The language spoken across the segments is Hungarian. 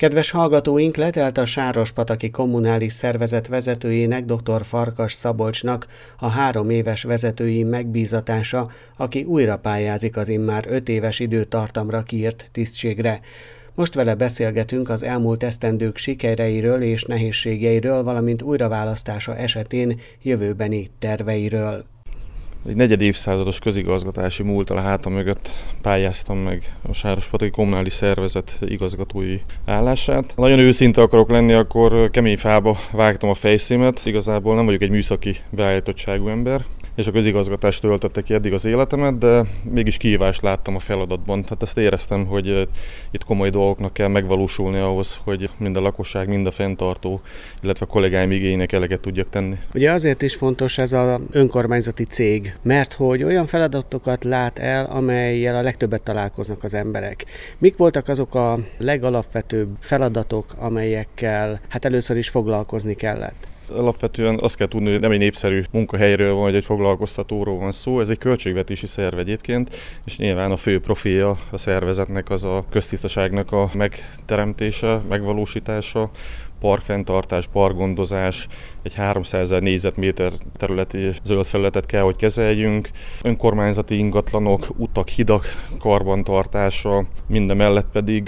Kedves hallgatóink, letelt a Sárospataki Kommunális Szervezet vezetőjének, dr. Farkas Szabolcsnak a 3 éves vezetői megbízatása, aki újra pályázik az immár 5 éves időtartamra kiírt tisztségre. Most vele beszélgetünk az elmúlt esztendők sikereiről és nehézségeiről, valamint újraválasztása esetén jövőbeni terveiről. Egy negyedévszázados közigazgatási múlttal a hátam mögött pályáztam meg a Sárospataki Kommunális Szervezet igazgatói állását. Nagyon őszinte akarok lenni, akkor kemény fába vágtam a fejszémet. Igazából nem vagyok egy műszaki beállítottságú ember, és a közigazgatás töltötte ki eddig az életemet, de mégis kihívást láttam a feladatban. Tehát ezt éreztem, hogy itt komoly dolgoknak kell megvalósulni ahhoz, hogy mind a lakosság, mind a fenntartó, illetve a kollégáim igényének eleget tudjak tenni. Ugye azért is fontos ez az önkormányzati cég, mert hogy olyan feladatokat lát el, amellyel a legtöbbet találkoznak az emberek. Mik voltak azok a legalapvetőbb feladatok, amelyekkel először is foglalkozni kellett? Alapvetően azt kell tudni, hogy nem egy népszerű munkahelyről vagy egy foglalkoztatóról van szó, ez egy költségvetési szerv egyébként, és nyilván a fő profilja a szervezetnek az a köztisztaságnak a megteremtése, megvalósítása, parkfenntartás, parkgondozás, egy 300 000 négyzetméter területi zöld felületet kell, hogy kezeljünk, önkormányzati ingatlanok, utak, hidak karbantartása, mindemellett pedig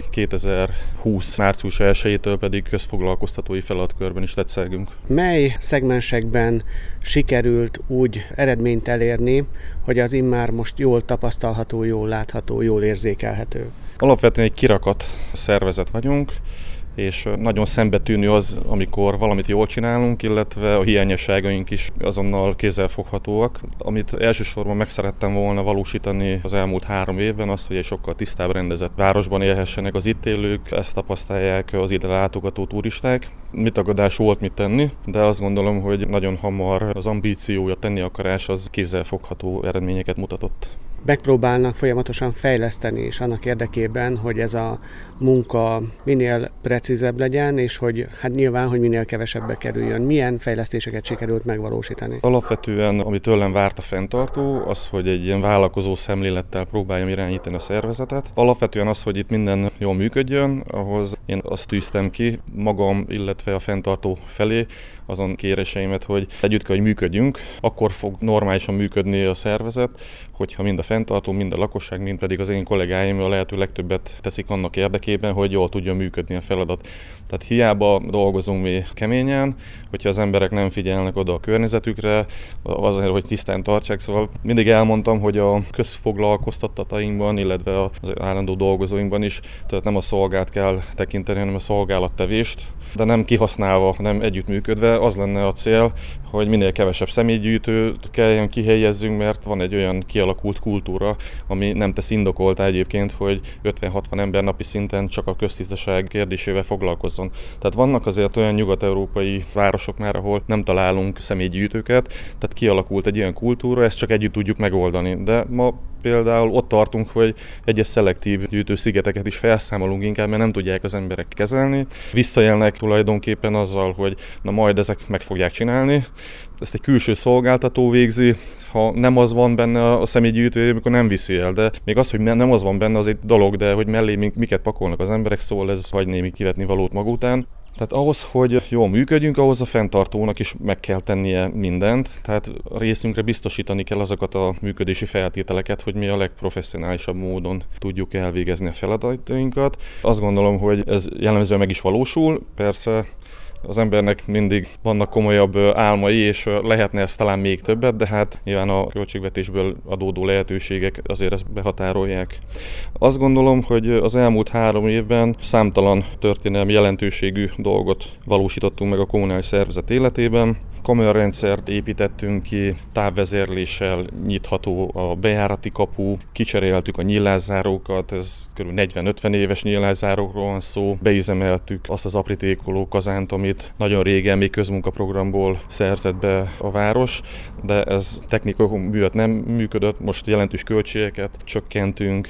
2020. március 1-től pedig közfoglalkoztatói feladatkörben is tetszelgünk. Mely szegmensekben sikerült úgy eredményt elérni, hogy az immár most jól tapasztalható, jól látható, jól érzékelhető? Alapvetően egy kirakat szervezet vagyunk, és nagyon szembetűnő az, amikor valamit jól csinálunk, illetve a hiányosságaink is azonnal kézzelfoghatóak. Amit elsősorban meg szerettem volna valósítani az elmúlt 3 évben, az, hogy egy sokkal tisztább, rendezett városban élhessenek az itt élők, ezt tapasztalják az ide látogató turisták. Tagadás volt mit tenni, de azt gondolom, hogy nagyon hamar az ambíciója, tenni akarás az kézzelfogható eredményeket mutatott. Megpróbálnak folyamatosan fejleszteni és annak érdekében, hogy ez a munka minél precízebb legyen, és hogy nyilván, hogy minél kevesebbe kerüljön. Milyen fejlesztéseket sikerült megvalósítani? Alapvetően, ami tőlem várt a fenntartó, az, hogy egy ilyen vállalkozó szemlélettel próbáljam irányítani a szervezetet. Alapvetően az, hogy itt minden jól működjön, ahhoz én azt tűztem ki magam, illetve a fenntartó felé, azon kéréseimet, hogy együtt kell, hogy működjünk, akkor fog normálisan működni a szervezet, hogyha mind a fenntartó, mind a lakosság, mind pedig az én kollégáim a lehető legtöbbet teszik annak érdekében, hogy jól tudjon működni a feladat. Tehát hiába dolgozunk mi keményen, hogyha az emberek nem figyelnek oda a környezetükre, azért, hogy tisztán tartsák. Szóval mindig elmondtam, hogy a közfoglalkoztattatainkban, illetve az állandó dolgozóinkban is, tehát nem a szolgált kell tekinteni, hanem a szolgálattevést, de nem kihasználva, nem együttműködve. Az lenne a cél, hogy minél kevesebb személygyűjtőt kelljen kihelyezzünk, mert van egy olyan kialakult kultúra, ami nem tesz indokoltá egyébként, hogy 50-60 ember napi szinten csak a köztisztaság kérdésével foglalkozzon. Tehát vannak azért olyan nyugat-európai városok már, ahol nem találunk személygyűjtőket, tehát kialakult egy ilyen kultúra, ezt csak együtt tudjuk megoldani. De ma például ott tartunk, hogy egyes szelektív gyűjtőszigeteket is felszámolunk inkább, mert nem tudják az emberek kezelni. Visszaélnek tulajdonképpen azzal, hogy na majd ezek meg fogják csinálni. Ezt egy külső szolgáltató végzi, ha nem az van benne a személygyűjtő, akkor nem viszi el, de még az, hogy nem az van benne, az egy dolog, de hogy mellé miket pakolnak az emberek, szóval ez hagy némi kivetni valót maga után. Tehát ahhoz, hogy jól működjünk, ahhoz a fenntartónak is meg kell tennie mindent, tehát a részünkre biztosítani kell azokat a működési feltételeket, hogy mi a legprofesszionálisabb módon tudjuk elvégezni a feladatainkat. Azt gondolom, hogy ez jellemzően meg is valósul, persze az embernek mindig vannak komolyabb álmai, és lehetne ezt talán még többet, de hát nyilván a költségvetésből adódó lehetőségek azért ezt behatárolják. Azt gondolom, hogy az elmúlt 3 évben számtalan történelmi jelentőségű dolgot valósítottunk meg a kommunális szervezet életében. Kamerarendszert építettünk ki, távvezérléssel nyitható a bejárati kapu, kicseréltük a nyílászárókat, ez kb. 40-50 éves nyílászárókról van szó, beüzemeltük azt az aprítékoló kazánt, amit nagyon régen még közmunkaprogramból szerzett be a város, de ez technikai miatt nem működött, most jelentős költségeket csökkentünk,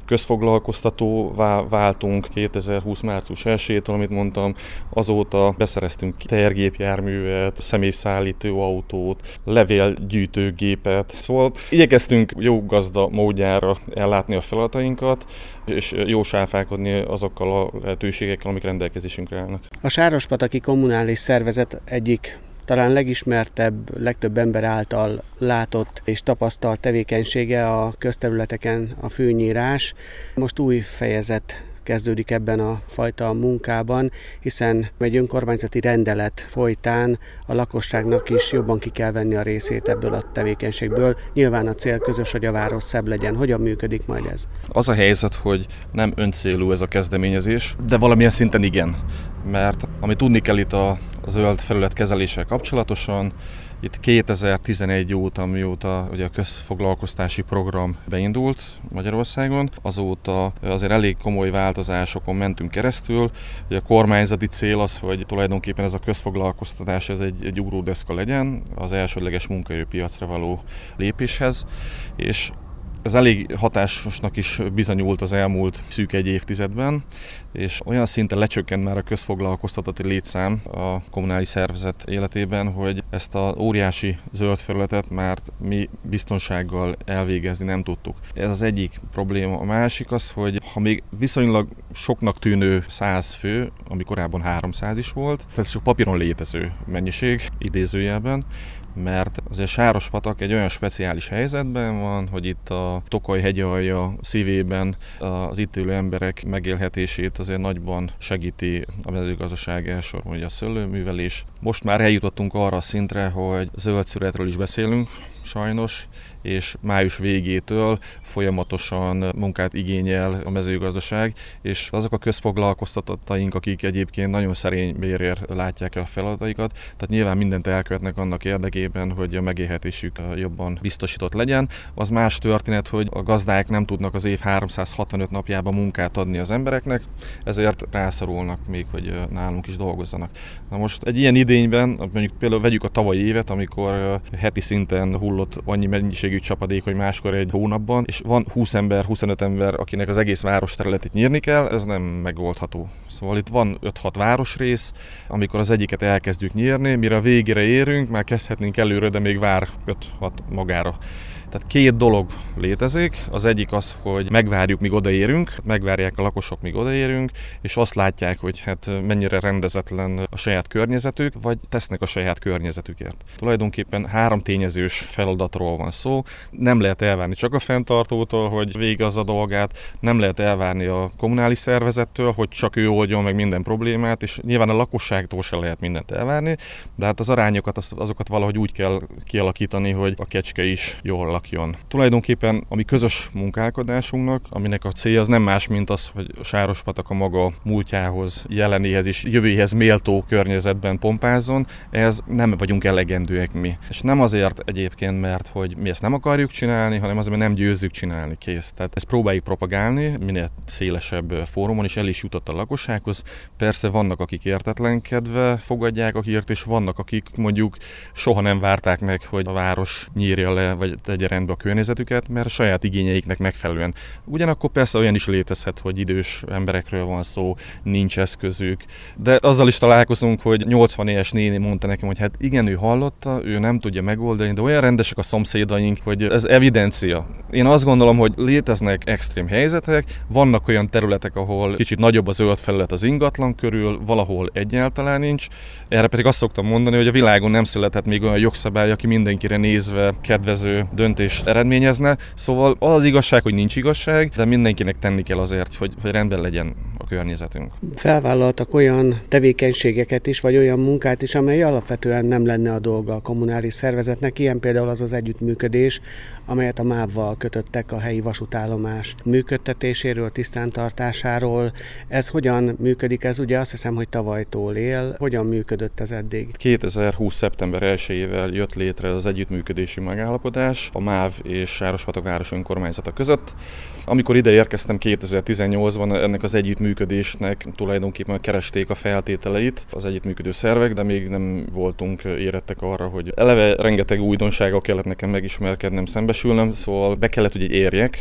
közfoglalkoztatóvá váltunk 2020. március 1-től, amit mondtam, azóta beszereztünk tehergépjárművet, személyszállító autót, levélgyűjtőgépet, szóval igyekeztünk jó gazda módjára ellátni a feladatainkat, és jó sáfálkodni azokkal a lehetőségekkel, amik rendelkezésünkre állnak. A Sárospataki Kommunális Szervezet egyik talán legismertebb, legtöbb ember által látott és tapasztalt tevékenysége a közterületeken a fűnyírás. Most új fejezet kezdődik ebben a fajta munkában, hiszen egy önkormányzati rendelet folytán a lakosságnak is jobban ki kell venni a részét ebből a tevékenységből. Nyilván a cél közös, hogy a város szebb legyen. Hogyan működik majd ez? Az a helyzet, hogy nem öncélú ez a kezdeményezés, de valamilyen szinten igen. Mert ami tudni kell itt a zöld felület kezeléssel kapcsolatosan, itt 2011 óta, mióta ugye a közfoglalkoztási program beindult Magyarországon, azóta azért elég komoly változásokon mentünk keresztül. Ugye a kormányzati cél az, hogy tulajdonképpen ez a közfoglalkoztatás ez egy ugródeszka legyen az elsődleges munkaerőpiacra való lépéshez, és ez elég hatásosnak is bizonyult az elmúlt szűk egy évtizedben, és olyan szinten lecsökkent már a közfoglalkoztatati létszám a kommunális szervezet életében, hogy ezt az óriási zöld felületet már mi biztonsággal elvégezni nem tudtuk. Ez az egyik probléma. A másik az, hogy ha még viszonylag soknak tűnő 100 fő, ami korábban 300 is volt, tehát csak papíron létező mennyiség, idézőjelben, mert azért Sárospatak egy olyan speciális helyzetben van, hogy itt a Tokaj hegyalja szívében az itt élő emberek megélhetését azért nagyban segíti a mezőgazdaság, elsősorban a szőlőművelés. Most már eljutottunk arra a szintre, hogy zöld szüretről is beszélünk, sajnos, és május végétől folyamatosan munkát igényel a mezőgazdaság, és azok a közfoglalkoztatottaink, akik egyébként nagyon szerény bérért látják a feladataikat, tehát nyilván mindent elkövetnek annak érdekében, hogy a megélhetésük jobban biztosított legyen. Az más történet, hogy a gazdák nem tudnak az év 365 napjában munkát adni az embereknek, ezért rászorulnak még, hogy nálunk is dolgozzanak. Na most egy ilyen idényben, mondjuk például vegyük a tavalyi évet, amikor heti szinten hullott annyi mennyiségű csapadék, hogy máskor egy hónapban, és van 20 ember, 25 ember, akinek az egész város területét nyírni kell, ez nem megoldható. Szóval itt van 5-6 városrész, amikor az egyiket elkezdjük nyírni, mire a végére érünk, már kezdhetnénk előre, de még vár 5-6 magára. Tehát két dolog létezik. Az egyik az, hogy megvárjuk, míg odaérünk, megvárják a lakosok, míg odaérünk, és azt látják, hogy hát mennyire rendezetlen a saját környezetük, vagy tesznek a saját környezetükért. Tulajdonképpen 3 tényezős feladatról van szó. Nem lehet elvárni csak a fenntartótól, hogy végezze a dolgát, nem lehet elvárni a kommunális szervezettől, hogy csak ő oldjon meg minden problémát, és nyilván a lakosságtól se lehet mindent elvárni, de hát az arányokat, azokat valahogy úgy kell kialakítani, hogy a kecske is jól lakjon. Tulajdonképpen a mi közös munkálkodásunknak, aminek a célja az nem más, mint az, hogy a Sárospatak a maga múltjához, jelenéhez és jövőjéhez méltó környezetben pompázzon, ehhez nem vagyunk elegendőek mi. És nem azért egyébként, mert hogy mi ezt nem akarjuk csinálni, hanem azért, mert nem győzzük csinálni, kész. Tehát ezt próbáljuk propagálni minél szélesebb fórumon, és el is jutott a lakossághoz. Persze vannak, akik értetlenkedve fogadják a hírt, és vannak, akik mondjuk soha nem várták meg, hogy a város nyírja le, vagy tegye rendbe a környezetüket, mert a saját igényeiknek megfelelően. Ugyanakkor persze olyan is létezhet, hogy idős emberekről van szó, nincs eszközük, de azzal is találkozunk, hogy 80 éves néni mondta nekem, hogy hát igen, ő hallotta, ő nem tudja megoldani, de olyan rendesek a szomszédaink, hogy ez evidencia. Én azt gondolom, hogy léteznek extrém helyzetek, vannak olyan területek, ahol kicsit nagyobb a zöld felület az ingatlan körül, valahol egyáltalán nincs. Erre pedig azt szoktam mondani, hogy a világon nem született még olyan jogszabály, aki mindenkire nézve kedvező döntést eredményezne. Szóval az igazság, hogy nincs igazság, de mindenkinek tenni kell azért, hogy rendben legyen a környezetünk. Felvállaltak olyan tevékenységeket is, vagy olyan munkát is, amely alapvetően nem lenne a dolga a kommunális szervezetnek. Ilyen például az az együttműködés, amelyet a MÁV-val kötöttek a helyi vasútállomás működtetéséről, tisztántartásáról. Ez hogyan működik? Ez ugye azt hiszem, hogy tavalytól él. Hogyan működött ez eddig? 2020. szeptember 1-ével jött létre az együttműködési megállapodás a MÁV és Sárospatak város önkormányzata között. Amikor ide érkeztem 2018-ban, ennek az együttműködésnek tulajdonképpen keresték a feltételeit az együttműködő szervek, de még nem voltunk érettek arra, hogy eleve rengeteg újdonsággal kellett nekem megismerkednem, szembesülnem, szóval be kellett, hogy érjek,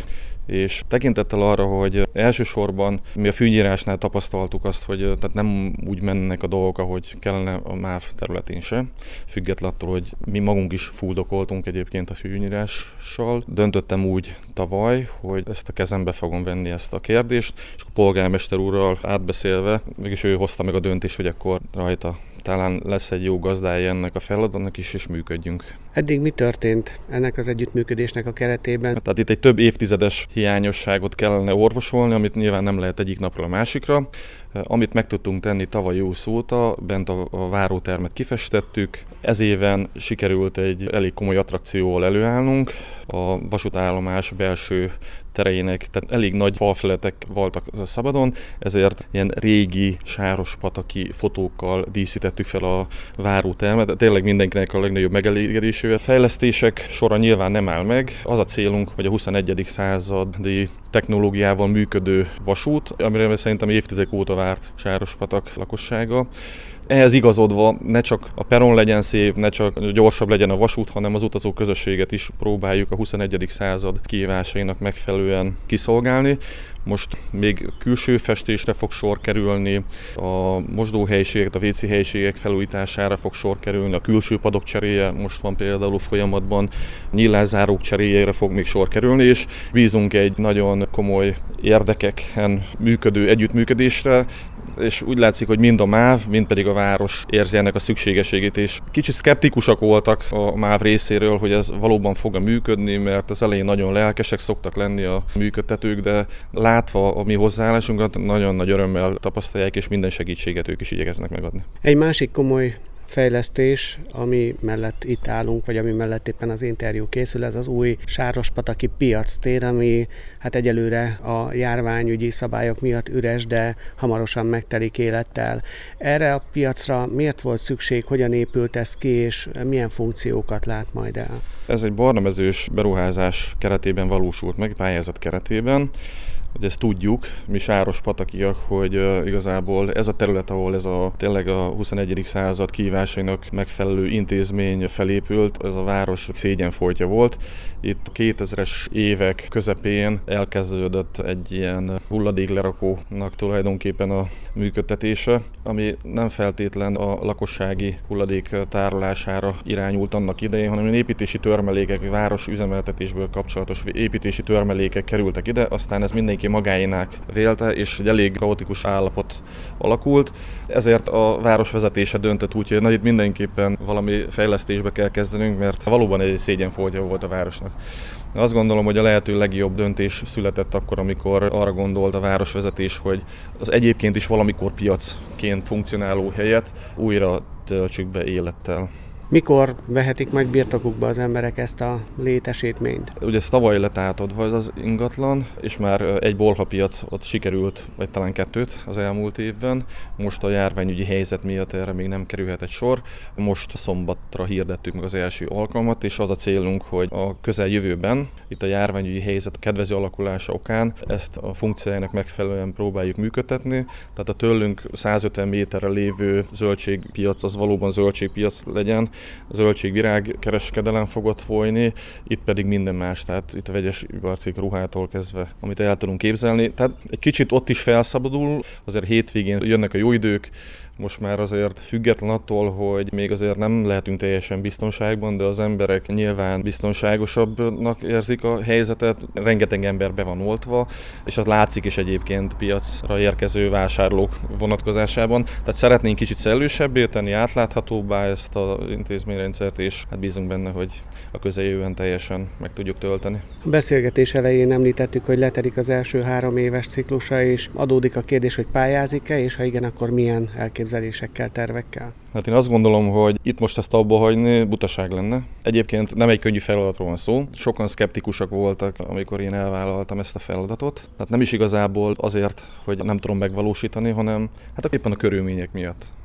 És tekintettel arra, hogy elsősorban mi a fűnyírásnál tapasztaltuk azt, hogy tehát nem úgy mennek a dolgok, ahogy kellene a MÁV területén se, függetlenül attól, hogy mi magunk is fuldokoltunk egyébként a fűnyírással. Döntöttem úgy tavaly, hogy ezt a kezembe fogom venni ezt a kérdést, és a polgármester úrral átbeszélve, mégis ő hozta meg a döntést, hogy akkor rajta talán lesz egy jó gazdája ennek a feladatnak is, és működjünk. Eddig mi történt ennek az együttműködésnek a keretében? Tehát itt egy több évtizedes hiányosságot kellene orvosolni, amit nyilván nem lehet egyik napról a másikra. Amit meg tudtunk tenni tavaly ősz óta, bent a várótermet kifestettük. Ez éven sikerült egy elég komoly attrakcióval előállnunk. A vasútállomás belső tereinek, tehát elég nagy falfeletek voltak szabadon, ezért ilyen régi, sárospataki fotókkal díszítettük fel a várótermet. Tényleg mindenkinek a legnagyobb megelégedésével. Fejlesztések sora nyilván nem áll meg. Az a célunk, hogy a 21. századi technológiával működő vasút, amire szerintem évtizedek óta várt Sárospatak lakossága. Ehhez igazodva ne csak a peron legyen szép, ne csak gyorsabb legyen a vasút, hanem az utazó közösséget is próbáljuk a 21. század kihívásainak megfelelően kiszolgálni. Most még külső festésre fog sor kerülni, a mosdóhelyiségek, a WC helyiségek felújítására fog sor kerülni, a külső padok cseréje most van például folyamatban, nyílászárók cseréjére fog még sor kerülni, és bízunk egy nagyon komoly érdekeken működő együttműködésre, és úgy látszik, hogy mind a MÁV, mind pedig a város érzi ennek a szükségességét, és kicsit szkeptikusak voltak a MÁV részéről, hogy ez valóban fog működni, mert az elején nagyon lelkesek szoktak lenni a működtetők, de látva a mi hozzáállásunkat nagyon nagy örömmel tapasztalják, és minden segítséget ők is igyekeznek megadni. Egy másik komoly fejlesztés, ami mellett itt állunk, vagy ami mellett éppen az interjú készül, ez az új Sárospataki piactér, ami hát egyelőre a járványügyi szabályok miatt üres, de hamarosan megtelik élettel. Erre a piacra miért volt szükség, hogyan épült ez ki, és milyen funkciókat lát majd el? Ez egy barnamezős beruházás keretében valósult meg, pályázat keretében. Hogy ezt tudjuk, mi sárospatakiak, hogy igazából ez a terület, ahol ez tényleg a 21. század kihívásainak megfelelő intézmény felépült, ez a város szégyenfoltja volt. Itt 2000-es évek közepén elkezdődött egy ilyen hulladéklerakónak tulajdonképpen a működtetése, ami nem feltétlen a lakossági hulladék tárolására irányult annak idején, hanem építési törmelékek, város üzemeltetésből kapcsolatos építési törmelékek kerültek ide, aztán ez mindenki magáénak vélte, és egy elég kaotikus állapot alakult. Ezért a város vezetése döntött úgy, hogy itt mindenképpen valami fejlesztésbe kell kezdenünk, mert valóban egy szégyenfoltja volt a városnak. Azt gondolom, hogy a lehető legjobb döntés született akkor, amikor arra gondolt a városvezetés, hogy az egyébként is valamikor piacként funkcionáló helyet újra töltsük be élettel. Mikor vehetik majd birtokukba az emberek ezt a létesítményt? Ugye ez tavaly lett átadva ez az ingatlan, és már egy bolhapiac ott sikerült, vagy talán kettőt az elmúlt évben. Most a járványügyi helyzet miatt erre még nem kerülhetett sor. Most szombatra hirdettük meg az első alkalmat, és az a célunk, hogy a közeljövőben, itt a járványügyi helyzet kedvező alakulása okán ezt a funkciójának megfelelően próbáljuk működtetni. Tehát a tőlünk 150 méterre lévő zöldségpiac az valóban zöldségpiac legyen, zöldségvirág kereskedelem fogott folyni, itt pedig minden más, tehát itt a vegyes iparcikk ruhától kezdve, amit el tudunk képzelni. Tehát egy kicsit ott is felszabadul, azért hétvégén jönnek a jó idők, most már azért független attól, hogy még azért nem lehetünk teljesen biztonságban, de az emberek nyilván biztonságosabbnak érzik a helyzetet, rengeteg ember be van oltva, és az látszik is egyébként piacra érkező vásárlók vonatkozásában. Tehát szeretnénk kicsit szellősebbé tenni, átláthatóbbá ezt az intézményrendszert, és hát bízunk benne, hogy a közeljövőben teljesen meg tudjuk tölteni. A beszélgetés elején említettük, hogy letelik az első 3 éves ciklusa, és adódik a kérdés, hogy pályázik-e, és ha igen, akkor milyen elképzelésekkel, tervekkel? Hát én azt gondolom, hogy itt most ezt abba hagyni butaság lenne. Egyébként nem egy könnyű feladatról van szó. Sokan szkeptikusak voltak, amikor én elvállaltam ezt a feladatot. Tehát nem is igazából azért, hogy nem tudom megvalósítani, hanem hát éppen a körülmények miatt.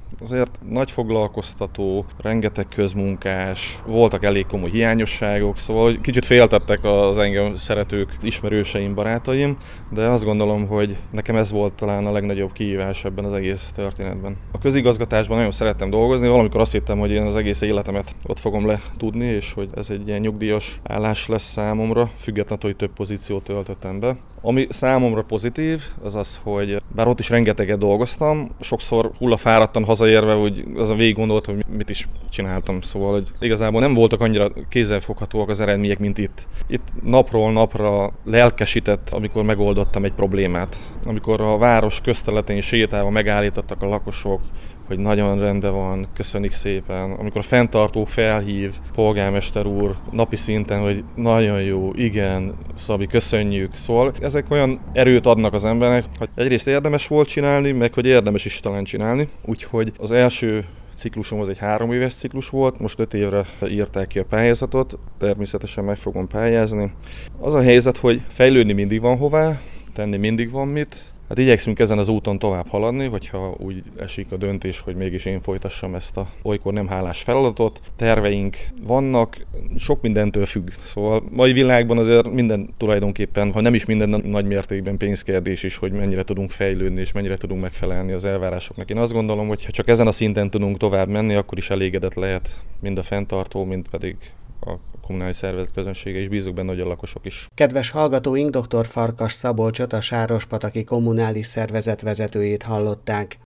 azért nagy foglalkoztató, rengeteg közmunkás, voltak elég komoly hiányosságok, szóval kicsit féltettek az engem szeretők, ismerőseim, barátaim, de azt gondolom, hogy nekem ez volt talán a legnagyobb kihívás ebben az egész történetben. A közigazgatásban nagyon szerettem dolgozni, valamikor azt hittem, hogy én az egész életemet ott fogom letudni, és hogy ez egy ilyen nyugdíjas állás lesz számomra, függetlenül, hogy több pozíciót töltöttem be. Ami számomra pozitív, az az, hogy bár ott is rengeteget dolgoztam, sokszor hullafáradtan hazaérve, hogy azon végig gondoltam, hogy mit is csináltam, szóval hogy igazából nem voltak annyira kézzelfoghatóak az eredmények, mint itt. Itt napról napra lelkesített, amikor megoldottam egy problémát. Amikor a város közterületén sétálva megállítottak a lakosok, hogy nagyon rendben van, köszönik szépen. Amikor a fenntartó felhív, polgármester úr napi szinten, hogy nagyon jó, igen, Szabi, köszönjük. Szóval ezek olyan erőt adnak az embernek, hogy egyrészt érdemes volt csinálni, meg hogy érdemes is talán csinálni. Úgyhogy az első ciklusom az egy 3 éves ciklus volt, most 5 évre írták ki a pályázatot, természetesen meg fogom pályázni. Az a helyzet, hogy fejlődni mindig van hová, tenni mindig van mit. Hát igyekszünk ezen az úton tovább haladni, hogyha úgy esik a döntés, hogy mégis én folytassam ezt a olykor nem hálás feladatot. Terveink vannak, sok mindentől függ. Szóval mai világban azért minden tulajdonképpen, ha nem is minden nagy mértékben pénzkérdés is, hogy mennyire tudunk fejlődni és mennyire tudunk megfelelni az elvárásoknak. Én azt gondolom, hogy ha csak ezen a szinten tudunk tovább menni, akkor is elégedett lehet mind a fenntartó, mind pedig a kommunális szervezet közönsége, és bízunk benne, hogy a lakosok is. Kedves hallgatóink, dr. Farkas Szabolcsot, a Sárospataki Kommunális Szervezet vezetőjét hallották.